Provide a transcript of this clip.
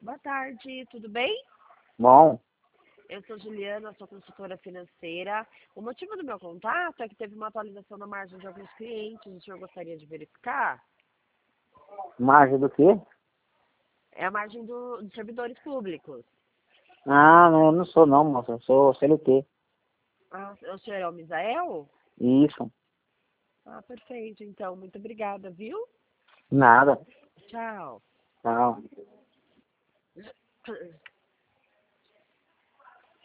Boa tarde, tudo bem? Bom, Eu sou Juliana, sou consultora financeira. O motivo do meu contato é que teve uma atualização na margem de alguns clientes. O senhor gostaria de verificar? margem do quê? É a margem dos servidores públicos. Ah, não, eu não sou não, moça. Eu sou CLT. Ah, o senhor é o Misael? Isso. Ah, perfeito. Então, muito obrigada, viu? Nada. Tchau. Não.